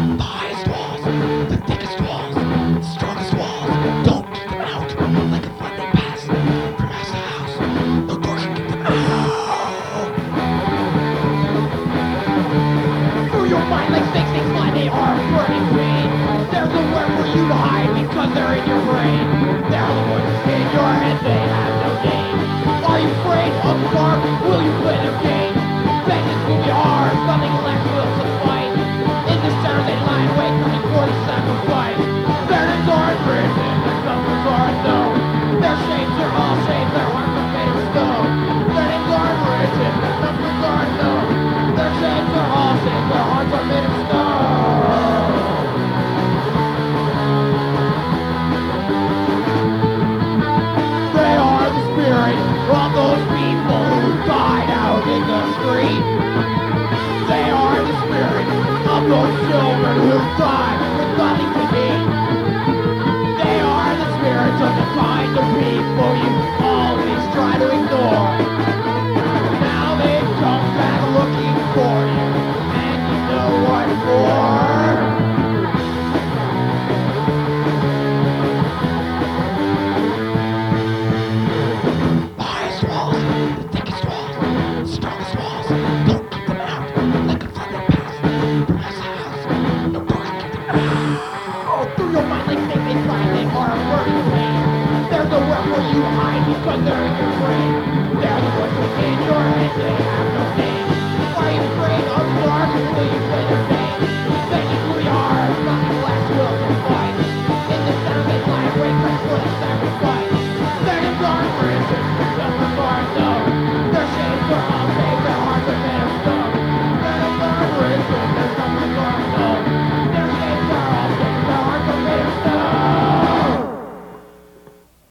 The highest walls, the thickest walls, the strongest walls. Don't keep them out like a flood they pass from house to house. No door can keep them out. Through your mind like snakes they fly, they are burning pain. There's nowhere for you to hide because they're in your brain. They're the voices in your head, they have no name. Are you afraid of the dark? Will you play their game? Vengeance will be ours, nothing left will suffice. In the center they lie in wait, coming for the sacrifice. Their names are in prison, their numbers are unknown. Their shapes are all shapes, their hearts are made of stone. Their names are in prison, their numbers are unknown. Their shapes are all shapes, their hearts are made of stone. They are the spirits of those people who died out in the street. They are the spirits of those children who died with nothing to eat. They are the spirits of the kind of people you always try to ignore. Now they've come back looking for you, and you know what for. The highest walls, the thickest walls, the strongest walls. Don't keep them out like a flood that passed from house to house.